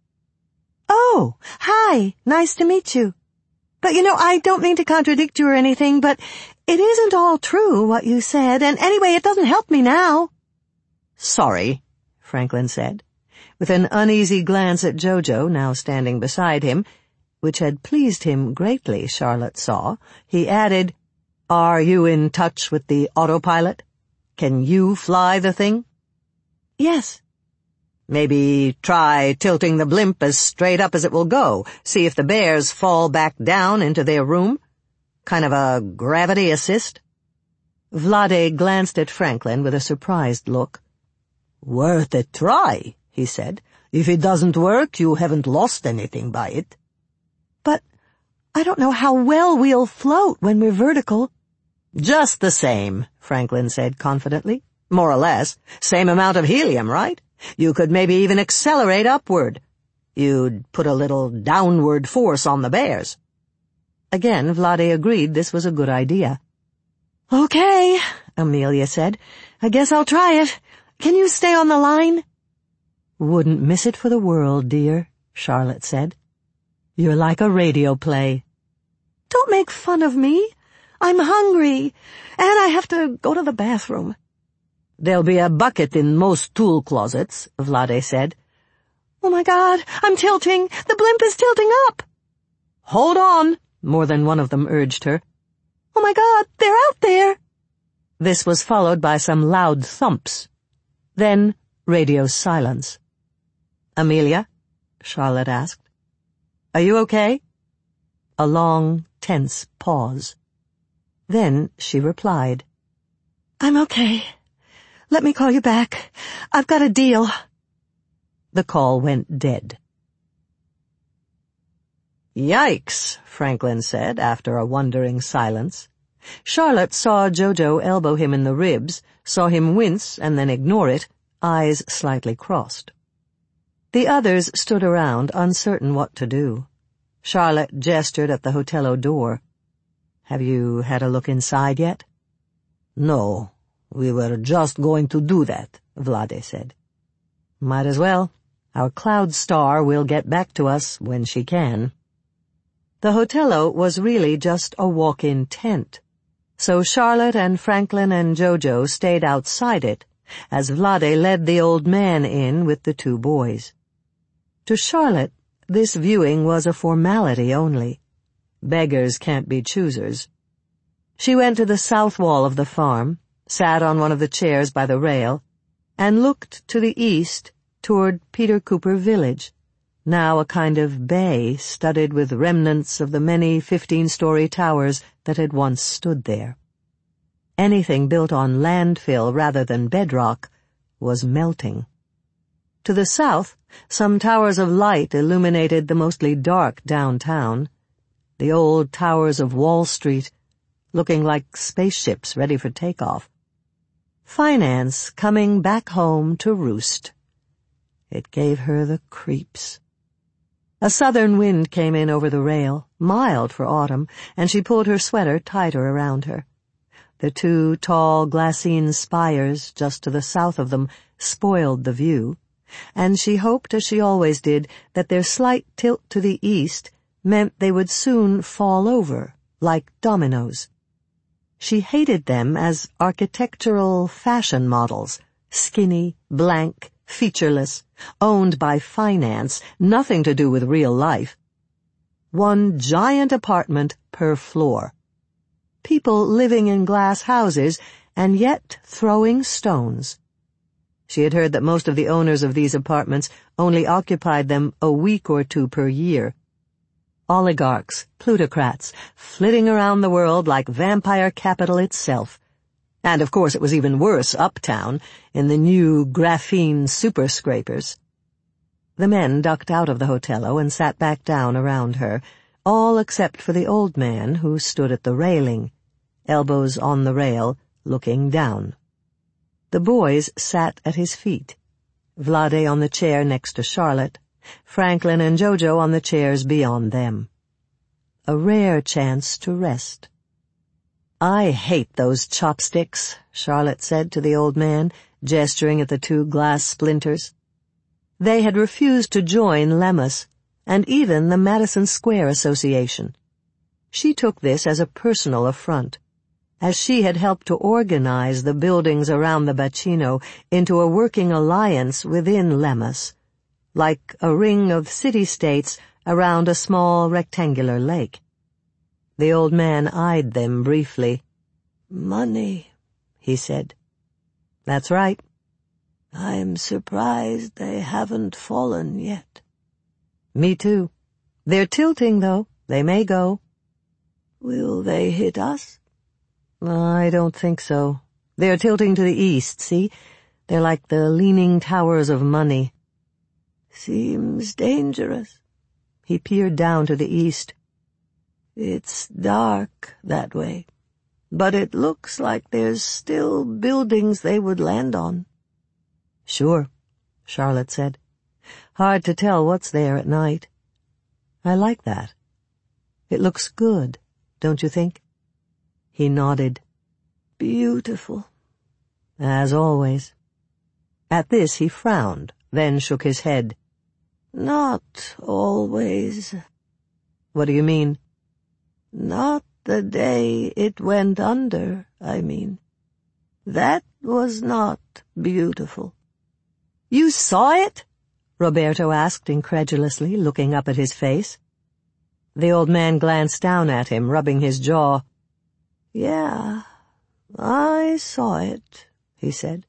"Oh, hi, nice to meet you. But you know, I don't mean to contradict you or anything, but it isn't all true what you said, and anyway, it doesn't help me now." "Sorry," Franklin said. With an uneasy glance at Jojo, now standing beside him, which had pleased him greatly, Charlotte saw, he added, "Are you in touch with the autopilot? Can you fly the thing?" "Yes." "Maybe try tilting the blimp as straight up as it will go. See if the bears fall back down into their room. Kind of a gravity assist." Vlade glanced at Franklin with a surprised look. "Worth a try," he said. "If it doesn't work, you haven't lost anything by it." "But I don't know how well we'll float when we're vertical." "Just the same," Franklin said confidently. "More or less. Same amount of helium, right? You could maybe even accelerate upward. You'd put a little downward force on the bears." Again, Vlade agreed this was a good idea. "Okay," Amelia said. "I guess I'll try it. Can you stay on the line?" "Wouldn't miss it for the world, dear," Charlotte said. "You're like a radio play." "Don't make fun of me. I'm hungry, and I have to go to the bathroom." "There'll be a bucket in most tool closets," Vlade said. "Oh my God, I'm tilting. The blimp is tilting up." "Hold on," more than one of them urged her. "Oh my God, they're out there." This was followed by some loud thumps. Then radio silence. "Amelia?" Charlotte asked. "Are you okay?" A long, tense pause. Then she replied, "I'm okay. Let me call you back. I've got a deal." The call went dead. "Yikes," Franklin said after a wondering silence. Charlotte saw Jojo elbow him in the ribs, saw him wince and then ignore it, eyes slightly crossed. The others stood around, uncertain what to do. Charlotte gestured at the hotello door. "Have you had a look inside yet?" "No, we were just going to do that," Vlade said. "Might as well. Our cloud star will get back to us when she can." The hotello was really just a walk-in tent, so Charlotte and Franklin and Jojo stayed outside it, as Vlade led the old man in with the two boys. To Charlotte, this viewing was a formality only. Beggars can't be choosers. She went to the south wall of the farm, sat on one of the chairs by the rail, and looked to the east toward Peter Cooper Village, now a kind of bay studded with remnants of the many fifteen-story towers that had once stood there. Anything built on landfill rather than bedrock was melting. To the south, some towers of light illuminated the mostly dark downtown, the old towers of Wall Street, looking like spaceships ready for takeoff. Finance coming back home to roost. It gave her the creeps. A southern wind came in over the rail, mild for autumn, and she pulled her sweater tighter around her. The two tall glassine spires just to the south of them spoiled the view, and she hoped, as she always did, that their slight tilt to the east meant they would soon fall over, like dominoes. She hated them as architectural fashion models, skinny, blank, featureless, owned by finance, nothing to do with real life. One giant apartment per floor. People living in glass houses and yet throwing stones. She had heard that most of the owners of these apartments only occupied them a week or two per year. Oligarchs, plutocrats, flitting around the world like vampire capital itself. And of course it was even worse uptown, in the new graphene super scrapers. The men ducked out of the hotello and sat back down around her, all except for the old man who stood at the railing, elbows on the rail, looking down. The boys sat at his feet, Vlade on the chair next to Charlotte, Franklin and Jojo on the chairs beyond them. A rare chance to rest. "I hate those chopsticks," Charlotte said to the old man, gesturing at the two glass splinters. They had refused to join Lemmas, and even the Madison Square Association. She took this as a personal affront, as she had helped to organize the buildings around the Bacino into a working alliance within Lemmas, like a ring of city-states around a small rectangular lake. The old man eyed them briefly. "Money," he said. "That's right." "I'm surprised they haven't fallen yet." "Me too. They're tilting, though. They may go." "Will they hit us?" "I don't think so. They're tilting to the east, see? They're like the leaning towers of money." "Seems dangerous." He peered down to the east. "It's dark that way, but it looks like there's still buildings they would land on." "Sure," Charlotte said. "Hard to tell what's there at night." "I like that. It looks good, don't you think?" He nodded. "Beautiful." "As always." At this he frowned, then shook his head. "Not always." "What do you mean?" "Not the day it went under, I mean. That was not beautiful." "You saw it?" Roberto asked incredulously, looking up at his face. The old man glanced down at him, rubbing his jaw. "Yeah, I saw it," he said.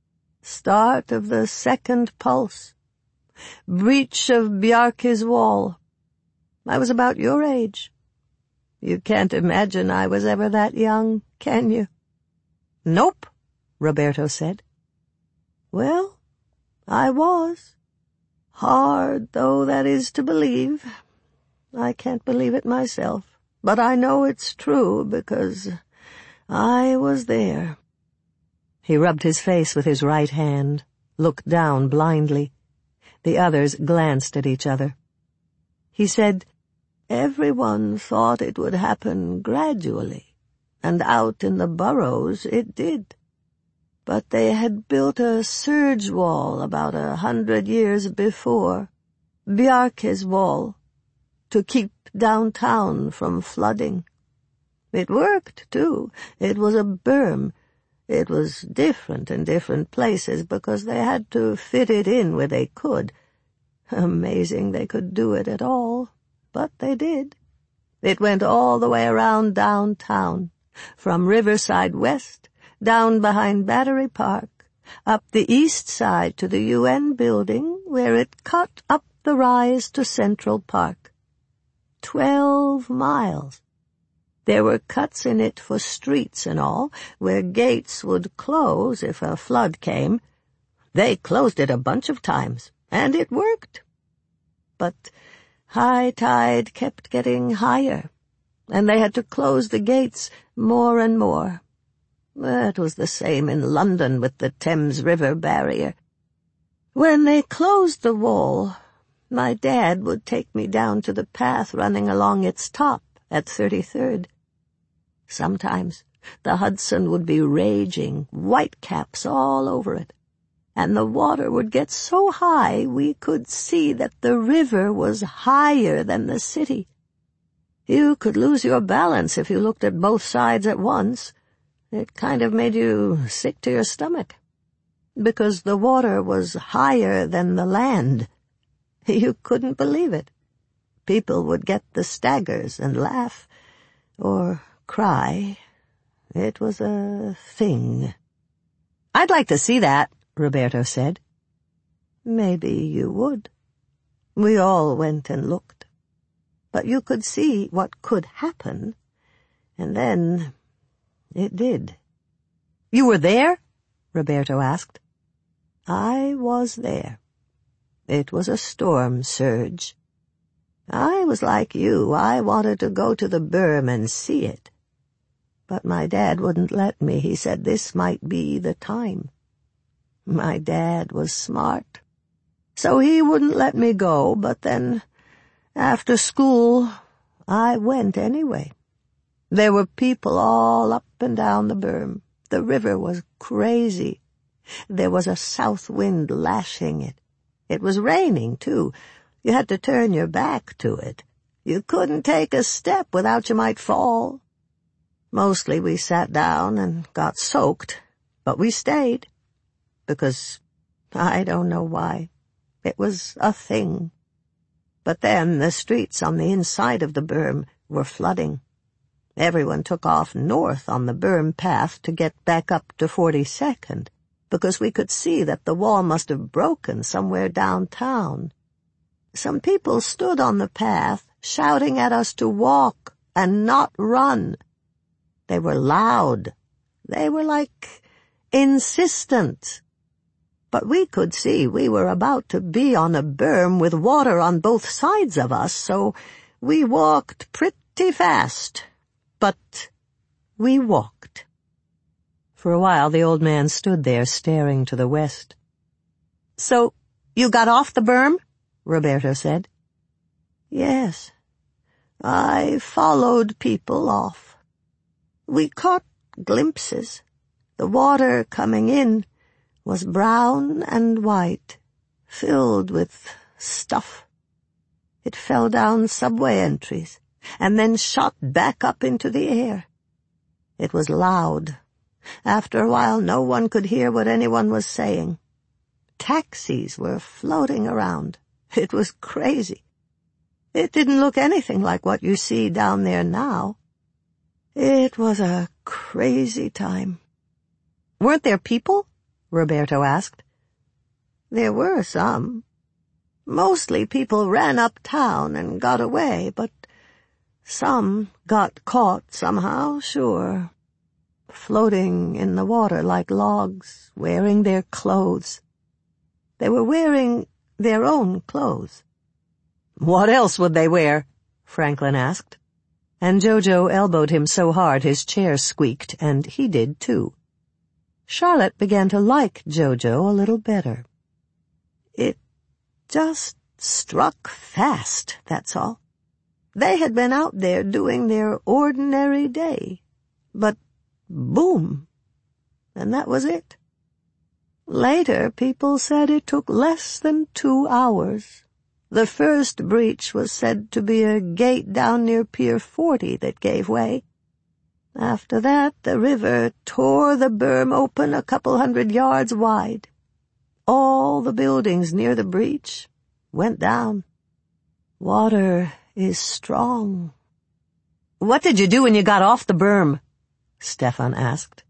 "Start of the second pulse. Breach of Bjarke's wall. I was about your age. You can't imagine I was ever that young, can you?" "Nope," Roberto said. "Well, I was. Hard though that is to believe. I can't believe it myself, but I know it's true because I was there." He rubbed his face with his right hand, looked down blindly. The others glanced at each other. He said, "Everyone thought it would happen gradually, and out in the burrows it did. But they had built a surge wall about a hundred years before, Bjarke's wall, to keep downtown from flooding. It worked, too. It was a berm. It was different in different places because they had to fit it in where they could. Amazing they could do it at all, but they did. It went all the way around downtown, from Riverside West, down behind Battery Park, up the east side to the U N building, where it cut up the rise to Central Park. Twelve miles. There were cuts in it for streets and all, where gates would close if a flood came. They closed it a bunch of times, and it worked. But high tide kept getting higher, and they had to close the gates more and more. It was the same in London with the Thames River barrier. When they closed the wall, my dad would take me down to the path running along its top at thirty-third. Sometimes the Hudson would be raging, whitecaps all over it. and the water would get so high we could see that the river was higher than the city. You could lose your balance if you looked at both sides at once. It kind of made you sick to your stomach, because the water was higher than the land. You couldn't believe it. People would get the staggers and laugh, or cry. It was a thing. "I'd like to see that," Roberto said. Maybe you would. We all went and looked. But you could see what could happen, and then it did. "You were there?" Roberto asked. I was there. It was a storm surge. I was like you. I wanted to go to the berm and see it. But my dad wouldn't let me. He said this might be the time. My dad was smart, so he wouldn't let me go, but then, after school, I went anyway. There were people all up and down the berm. The river was crazy. There was a south wind lashing it. It was raining, too. You had to turn your back to it. You couldn't take a step without you might fall. Mostly we sat down and got soaked, but we stayed. Because I don't know why. It was a thing. But then the streets on the inside of the berm were flooding. Everyone took off north on the berm path to get back up to forty-second, because we could see that the wall must have broken somewhere downtown. Some people stood on the path, shouting at us to walk and not run. They were loud. They were like insistent. But we could see we were about to be on a berm with water on both sides of us, so we walked pretty fast. But we walked. For a while the old man stood there staring to the west. "So, you got off the berm?" Roberto said. "Yes. I followed people off. We caught glimpses. The water coming in was brown and white, filled with stuff. It fell down subway entries, and then shot back up into the air. It was loud. After a while, no one could hear what anyone was saying. Taxis were floating around. It was crazy. It didn't look anything like what you see down there now. It was a crazy time." "Weren't there people?" Roberto asked. "There were some. Mostly people ran uptown and got away, but some got caught somehow, sure. Floating in the water like logs, wearing their clothes. They were wearing their own clothes." "What else would they wear?" Franklin asked. And Jojo elbowed him so hard his chair squeaked, and he did too. Charlotte began to like Jojo a little better. It just struck fast, that's all. They had been out there doing their ordinary day, but boom, and that was it. Later, people said it took less than two hours. The first breach was said to be a gate down near Pier forty that gave way. After that, the river tore the berm open a couple hundred yards wide. All the buildings near the breach went down. Water is strong. "What did you do when you got off the berm?" Stefan asked.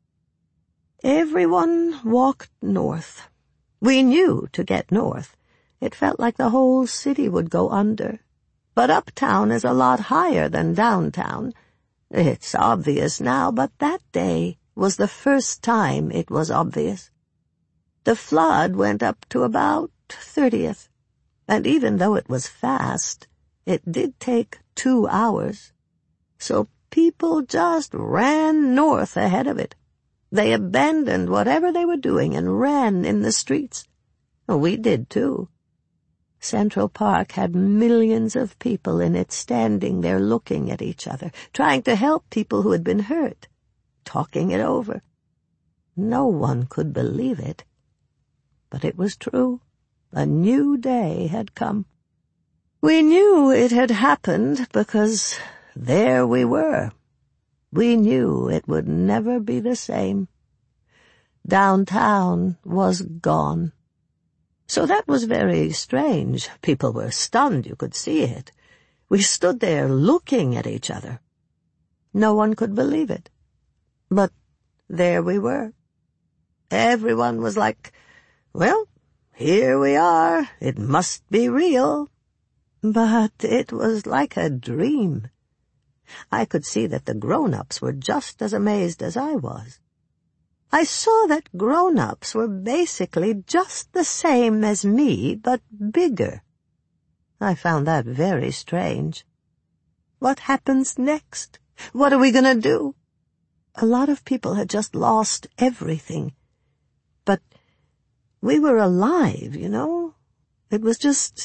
Everyone walked north. We knew to get north. It felt like the whole city would go under. But uptown is a lot higher than downtown. It's obvious now, but that day was the first time it was obvious. The flood went up to about thirtieth, and even though it was fast, it did take two hours. So people just ran north ahead of it. They abandoned whatever they were doing and ran in the streets. We did, too. Central Park had millions of people in it standing there looking at each other, trying to help people who had been hurt, talking it over. No one could believe it. But it was true. A new day had come. We knew it had happened because there we were. We knew it would never be the same. Downtown was gone. So that was very strange. People were stunned, you could see it. We stood there looking at each other. No one could believe it. But there we were. Everyone was like, well, here we are. It must be real. But it was like a dream. I could see that the grown-ups were just as amazed as I was. I saw that grown-ups were basically just the same as me, but bigger. I found that very strange. What happens next? What are we going to do? A lot of people had just lost everything. But we were alive, you know? It was just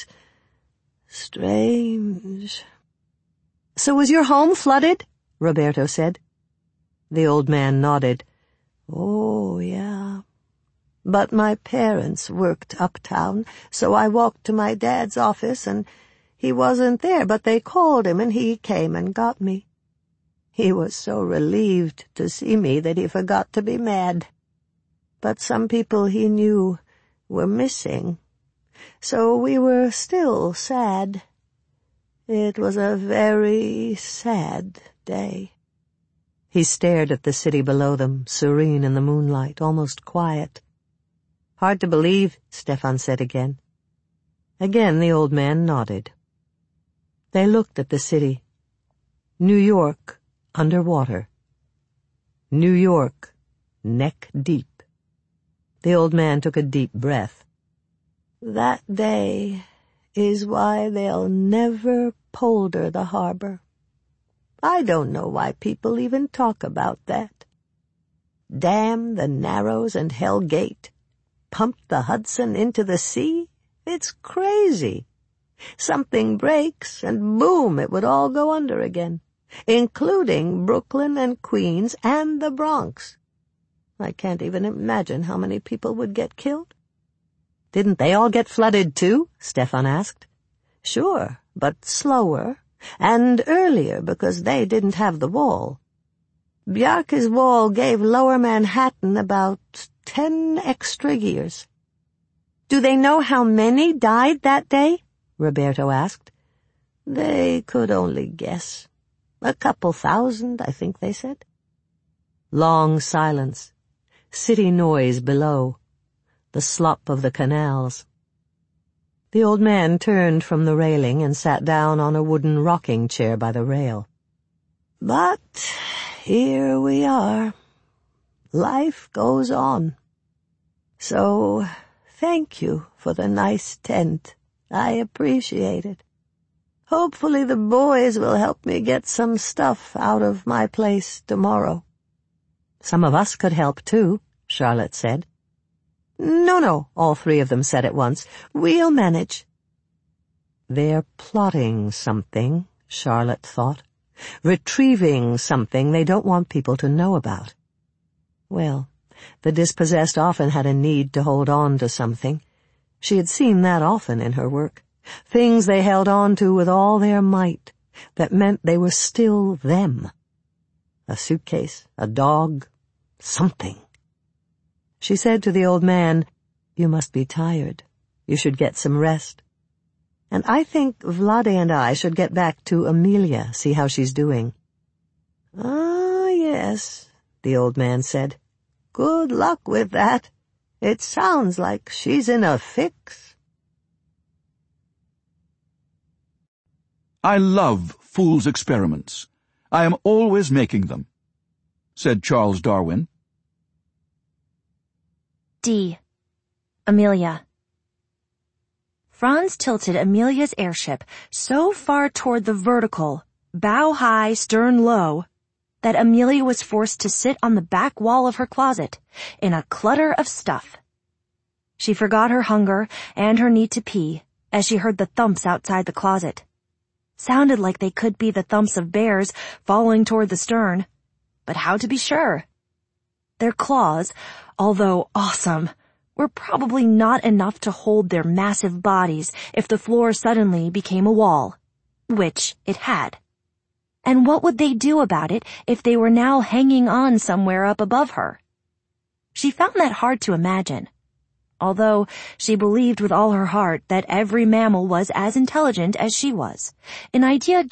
strange. So was your home flooded? Roberto said. The old man nodded. Oh, yeah. But my parents worked uptown, so I walked to my dad's office, and he wasn't there, but they called him, and he came and got me. He was so relieved to see me that he forgot to be mad. But some people he knew were missing, so we were still sad. It was a very sad day. He stared at the city below them, serene in the moonlight, almost quiet. Hard to believe, Stefan said again. Again the old man nodded. They looked at the city. New York, under water. New York, neck deep. The old man took a deep breath. That day is why they'll never polder the harbor. I don't know why people even talk about that. Dam the Narrows and Hell Gate. Pump the Hudson into the sea? It's crazy. Something breaks, and boom, it would all go under again, including Brooklyn and Queens and the Bronx. I can't even imagine how many people would get killed. Didn't they all get flooded too? Stefan asked. Sure, but slower. And earlier because they didn't have the wall. Bjarke's wall gave Lower Manhattan about ten extra years. Do they know how many died that day? Roberto asked. They could only guess. A couple thousand, I think they said. Long silence. City noise below. The slop of the canals. The old man turned from the railing and sat down on a wooden rocking chair by the rail. But here we are. Life goes on. So, thank you for the nice tent. I appreciate it. Hopefully the boys will help me get some stuff out of my place tomorrow. Some of us could help too, Charlotte said. No, no, all three of them said at once. We'll manage. They're plotting something, Charlotte thought. Retrieving something they don't want people to know about. Well, the dispossessed often had a need to hold on to something. She had seen that often in her work. Things they held on to with all their might, that meant they were still them. A suitcase, a dog, something. She said to the old man, You must be tired. You should get some rest. And I think Vlade and I should get back to Amelia, see how she's doing. Ah, yes, the old man said. Good luck with that. It sounds like she's in a fix. I love fool's experiments. I am always making them, said Charles Darwin. D. Amelia. Franz tilted Amelia's airship so far toward the vertical, bow high, stern low, that Amelia was forced to sit on the back wall of her closet in a clutter of stuff. She forgot her hunger and her need to pee as she heard the thumps outside the closet. Sounded like they could be the thumps of bears falling toward the stern, but how to be sure? Their claws, although awesome, were probably not enough to hold their massive bodies if the floor suddenly became a wall, which it had. And what would they do about it if they were now hanging on somewhere up above her? She found that hard to imagine, although she believed with all her heart that every mammal was as intelligent as she was, an idea